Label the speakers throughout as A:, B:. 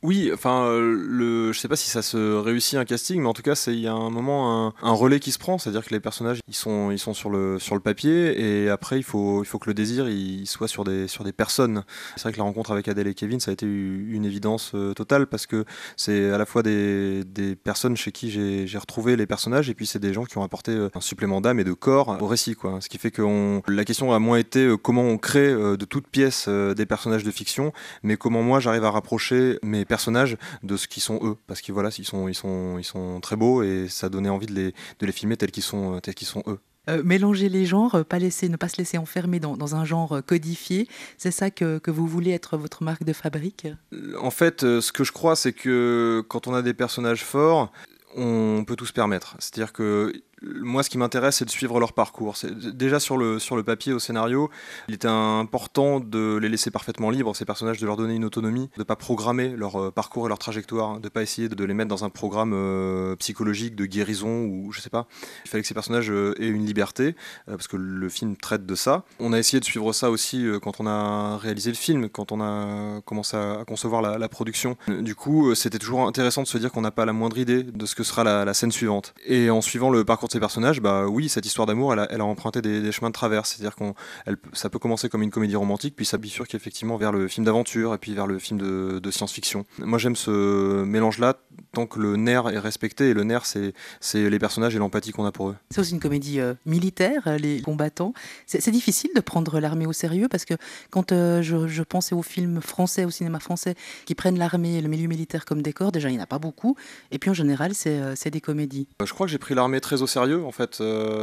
A: Oui, enfin, je sais pas si ça se réussit un casting, mais en tout cas, il y a un moment un relais qui se prend, c'est-à-dire que les personnages, ils sont sur le papier, et après, il faut que le désir, il soit sur des personnes. C'est vrai que la rencontre avec Adèle et Kevin, ça a été une évidence totale, parce que c'est à la fois des personnes chez qui j'ai retrouvé les personnages, et puis c'est des gens qui ont apporté un supplément d'âme et de corps au récit, quoi. Ce qui fait que la question a moins été comment on crée de toutes pièces des personnages de fiction, mais comment moi j'arrive à rapprocher mes personnages de ce qu'ils sont eux, parce que voilà, ils sont très beaux, et ça donnait envie de les filmer tels qu'ils sont eux.
B: Mélanger les genres, ne pas se laisser enfermer dans un genre codifié, c'est ça que vous voulez être votre marque de fabrique?
A: En fait, ce que je crois, c'est que quand on a des personnages forts, on peut tout se permettre. C'est-à-dire que moi, ce qui m'intéresse, c'est de suivre leur parcours. Déjà sur le papier, au scénario, il était important de les laisser parfaitement libres, ces personnages, de leur donner une autonomie, de ne pas programmer leur parcours et leur trajectoire, de ne pas essayer de les mettre dans un programme psychologique de guérison ou je sais pas. Il fallait que ces personnages aient une liberté, parce que le film traite de ça. On a essayé de suivre ça aussi quand on a réalisé le film, quand on a commencé à concevoir la production. Du coup, c'était toujours intéressant de se dire qu'on n'a pas la moindre idée de ce que sera la scène suivante. Et en suivant le parcours de ces personnages, bah oui, cette histoire d'amour, elle a emprunté des chemins de travers. C'est-à-dire ça peut commencer comme une comédie romantique, puis ça bifurque effectivement vers le film d'aventure et puis vers le film de science-fiction. Moi, j'aime ce mélange-là tant que le nerf est respecté, et le nerf, c'est les personnages et l'empathie qu'on a pour eux.
B: C'est aussi une comédie militaire, les combattants. C'est difficile de prendre l'armée au sérieux parce que quand je pensais aux films français, au cinéma français, qui prennent l'armée et le milieu militaire comme décor, déjà il n'y en a pas beaucoup. Et puis en général, c'est des comédies.
A: Je crois que j'ai pris l'armée très au sérieux, en fait.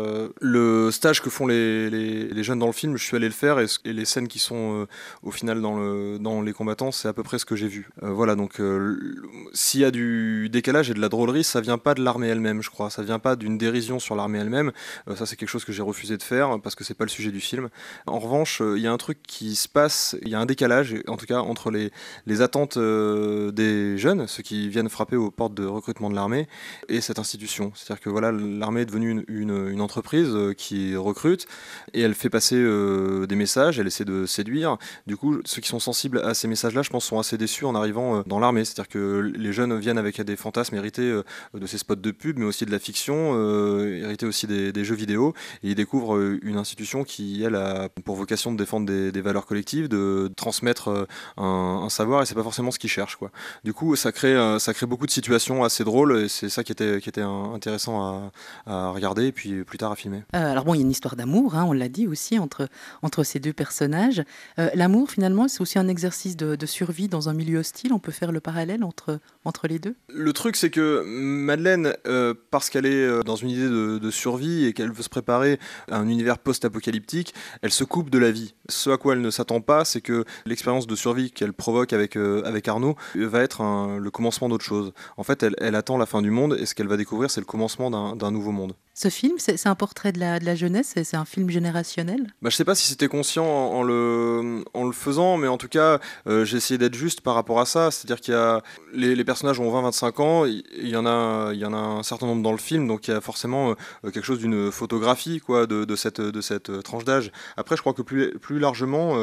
A: Le stage que font les jeunes dans le film, je suis allé le faire, et les scènes qui sont au final dans les combattants, c'est à peu près ce que j'ai vu. Voilà, donc s'il y a du décalage et de la drôlerie, ça vient pas de l'armée elle-même, je crois. Ça vient pas d'une dérision sur l'armée elle-même. Ça, c'est quelque chose que j'ai refusé de faire parce que c'est pas le sujet du film. En revanche, il y a un truc qui se passe, il y a un décalage, en tout cas, entre les attentes des jeunes, ceux qui viennent frapper aux portes de recrutement de l'armée, et cette institution. C'est-à-dire que voilà, l'armée est devenue une entreprise qui recrute, et elle fait passer des messages, elle essaie de séduire. Du coup, ceux qui sont sensibles à ces messages-là, je pense, sont assez déçus en arrivant dans l'armée. C'est-à-dire que les jeunes viennent avec des fantasmes hérités de ces spots de pub, mais aussi de la fiction, hérités aussi des jeux vidéo, et ils découvrent une institution qui, elle, a pour vocation de défendre des valeurs collectives, de transmettre un savoir, et c'est pas forcément ce qu'ils cherchent, quoi. Du coup, ça crée beaucoup de situations assez drôles, et c'est ça qui était intéressant à regarder et puis plus tard à filmer.
B: Alors bon, il y a une histoire d'amour, hein, on l'a dit aussi, entre ces deux personnages. L'amour, finalement, c'est aussi un exercice de survie dans un milieu hostile. On peut faire le parallèle entre les deux.
A: Le truc, c'est que Madeleine, parce qu'elle est dans une idée de survie et qu'elle veut se préparer à un univers post-apocalyptique, elle se coupe de la vie. Ce à quoi elle ne s'attend pas, c'est que l'expérience de survie qu'elle provoque avec Arnaud va être le commencement d'autre chose. En fait, elle attend la fin du monde, et ce qu'elle va découvrir, c'est le commencement d'un nouveau monde.
B: Ce film, c'est un portrait de la jeunesse, c'est un film générationnel.
A: Bah, je sais pas si c'était conscient en le faisant, mais en tout cas, j'ai essayé d'être juste par rapport à ça. C'est-à-dire qu'il y a les personnages ont 20-25 ans, il y en a un certain nombre dans le film, donc il y a forcément quelque chose d'une photographie, quoi, de cette tranche d'âge. Après, je crois que plus largement,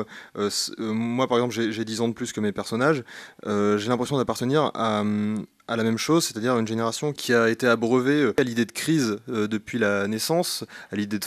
A: moi par exemple, j'ai 10 ans de plus que mes personnages, j'ai l'impression d'appartenir à la même chose, c'est-à-dire une génération qui a été abreuvée à l'idée de crise depuis la naissance, à l'idée de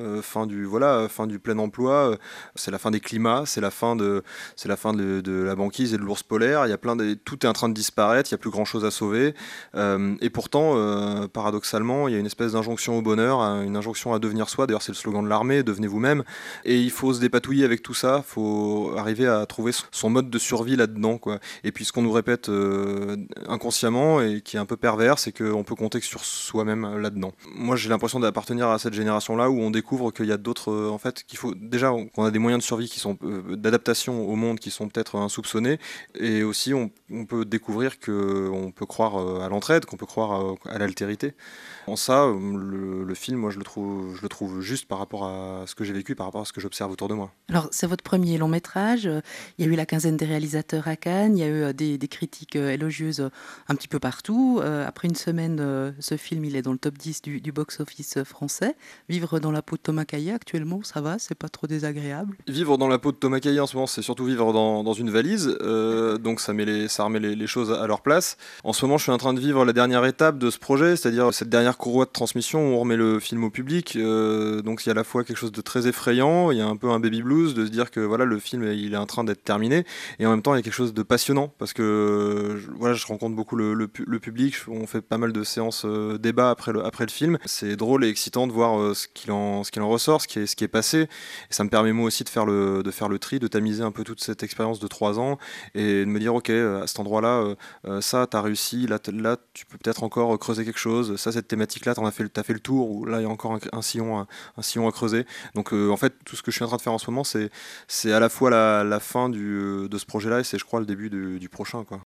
A: fin du plein emploi. C'est la fin des climats, c'est la fin de la banquise et de l'ours polaire. Il y a tout est en train de disparaître, il y a plus grand chose à sauver. Et pourtant, paradoxalement, il y a une espèce d'injonction au bonheur, une injonction à devenir soi. D'ailleurs, c'est le slogan de l'armée, devenez vous-même. Et il faut se dépatouiller avec tout ça. Il faut arriver à trouver son mode de survie là-dedans, quoi. Et puis ce qu'on nous répète inconsciemment, et qui est un peu pervers, c'est qu'on peut compter que sur soi-même là-dedans. Moi, j'ai l'impression d'appartenir à cette génération-là où on découvre qu'il y a d'autres, en fait, qu'il faut déjà qu'on a des moyens de survie qui sont d'adaptation au monde qui sont peut-être insoupçonnés, et aussi on peut découvrir qu'on peut croire à l'entraide, qu'on peut croire à l'altérité. En ça, le film, moi, je le trouve juste par rapport à ce que j'ai vécu, par rapport à ce que j'observe autour de moi.
B: Alors, c'est votre premier long métrage. Il y a eu la quinzaine des réalisateurs à Cannes. Il y a eu des critiques élogieuses un petit peu partout. Après une semaine, ce film, il est dans le top 10 du box-office français. Vivre dans la peau de Thomas Caillet, actuellement, ça va, c'est pas trop désagréable.
A: Vivre dans la peau de Thomas Caillet en ce moment, c'est surtout vivre dans une valise, donc ça remet les choses à leur place. En ce moment, je suis en train de vivre la dernière étape de ce projet, c'est-à-dire cette dernière courroie de transmission où on remet le film au public. Donc il y a à la fois quelque chose de très effrayant, il y a un peu un baby blues de se dire que voilà, le film il est en train d'être terminé, et en même temps il y a quelque chose de passionnant parce que voilà, je rencontre beaucoup le public, on fait pas mal de séances débat après le film. C'est drôle et excitant de voir ce qu'il en ressort, ce qui est passé, et ça me permet moi aussi de faire le tri, de tamiser un peu toute cette expérience de 3 ans et de me dire ok, à cet endroit-là, ça t'as réussi, là tu peux peut-être encore creuser quelque chose, ça cette thématique-là t'as fait le tour, ou là il y a encore un sillon à creuser. Donc en fait tout ce que je suis en train de faire en ce moment, c'est à la fois la fin de ce projet-là, et c'est je crois le début du prochain, quoi.